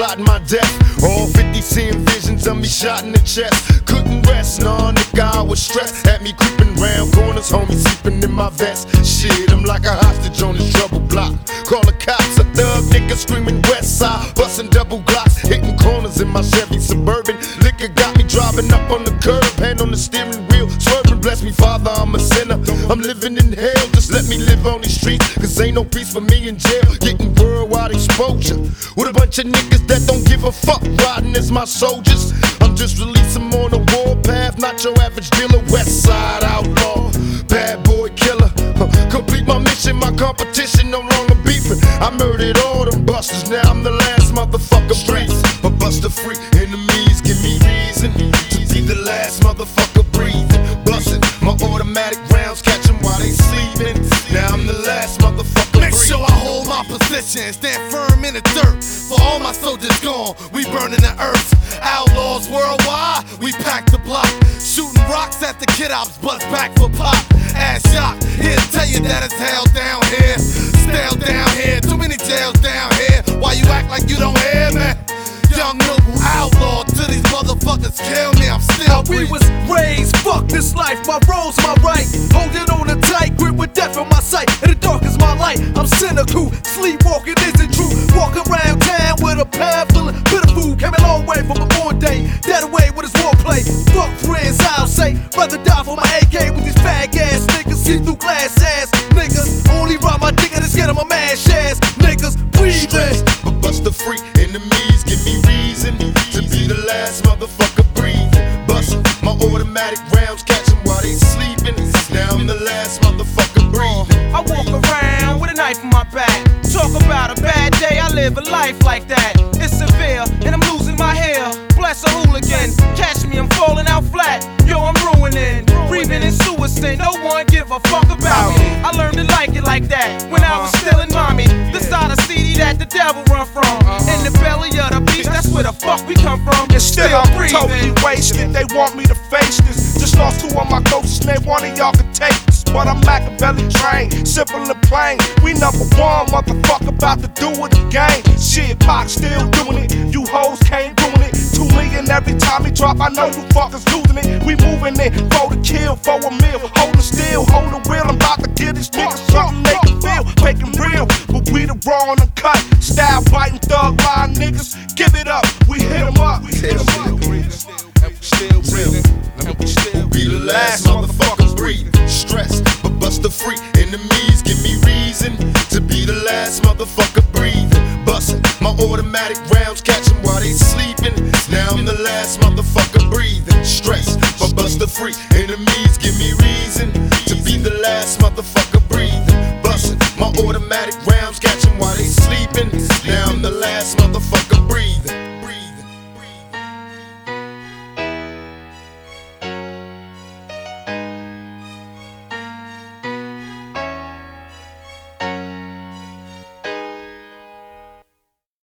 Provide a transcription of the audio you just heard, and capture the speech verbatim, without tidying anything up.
plotting my death. All fifty seeing visions of me shot in the chest. Couldn't rest, nah, nigga, I was stressed. Had me creeping round corners, homie sleeping in my vest. Shit, I'm like a hostage on this trouble block. Call the cops, a thug nigga screaming west side. Busting double glocks, hitting corners in my Chevy Suburban. Liquor got me driving up on the curb, hand on the steering wheel, swerving. Bless me, Father, I'm a sinner. I'm living in hell, just let me live on these streets. Cause ain't no peace for me in jail. Getting worldwide exposure with a bunch of niggas that don't give a fuck, riding as my soldiers. I'm just releasing them on the warpath, not your average dealer. West side outlaw, bad boy killer. Huh. Complete my mission, my competition no longer beefing. I murdered all them busters, now I'm the last motherfucker breathing. A buster free, enemies give me reason to be the last motherfucker breathing. Busting my automatic rounds, catch them while they sleeping. Now I'm the last motherfucker Make breathing. sure I hold my position, stand firm in the dirt. For all my soldiers gone, we burning the earth. Outlaws worldwide, we pack the block. Shooting rocks at the kid ops, bust back for pop. Ass shock, here to tell you that it's hell down here. Stale down here, too many jails down here. Why you act like you don't hear me? Young noble outlaw, till these motherfuckers kill me, I'm still We breathing. was raised, fuck this life, my role's my right. Holding on a tight grip with death in my sight. And the dark is my light, I'm cynical. Sleepwalking isn't true. Walk around town with a pound full of bitter food. Came a long way from a born day. Dead away with his warplay. Fuck friends, I'll say. Rather die for my A K with these fag ass niggas. See through glass ass niggas. Only ride my dick and it's get on my mash ass niggas. Breathing. But buster free, enemies give me reason to be the last motherfucker breathing. Bustin' my automatic rounds, catch them while they sleeping. Now I'm the last motherfucker breathing. I walk around with a knife in my back. Talk about a bad day, I live a life like that. It's severe, and I'm losing my hair. Bless a hooligan, catch me, I'm falling out flat. Yo, I'm ruining, breathing in suicide. No one give a fuck about me. I learned to like it like that when I was still in mommy. The side of C D that the devil run from. In the belly of the beast, that's where the fuck we come from. And still I'm breathing. totally wasted. They want me to face this. Just lost two of my coaches, name one of y'all can take this. But I'm Machiavelli trained, simple and plain. We number one, motherfucker, about to do it again. Shit, Pac still doing it. You hoes can't ruin it. Two million every time he drop, I know you fuckers losing it. We moving it, for the kill, for a meal. Holding still, hold the wheel. I'm about to give these niggas something they can feel. Make it real, but we the raw and cut. Style biting, thug line niggas. Give it up, we hit 'em up. We hit 'em up. Still breathing, still be the last motherfucker breathing. Stress, but buster free, enemies give me reason to be the last motherfucker breathing. Bustin' my automatic rounds, catch them while they sleeping. Now I'm the last motherfucker breathing. Stress, but buster free, enemies give me reason to be the last motherfucker